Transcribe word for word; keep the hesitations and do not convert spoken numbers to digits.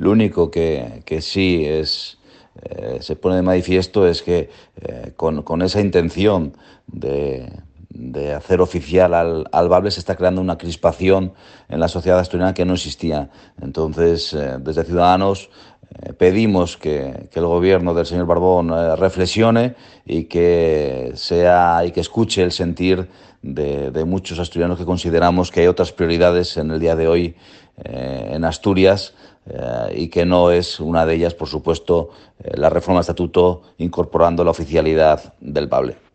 Lo único que, que sí es, eh, se pone de manifiesto es que eh, con, con esa intención de, de hacer oficial al, al Bable se está creando una crispación en la sociedad asturiana que no existía. Entonces, eh, desde Ciudadanos eh, pedimos que, que el gobierno del señor Barbón eh, reflexione y que, sea, y que escuche el sentir de, de muchos asturianos que consideramos que hay otras prioridades en el día de hoy eh, en Asturias, eh, y que no es una de ellas, por supuesto, eh, la reforma del estatuto incorporando la oficialidad del Bable.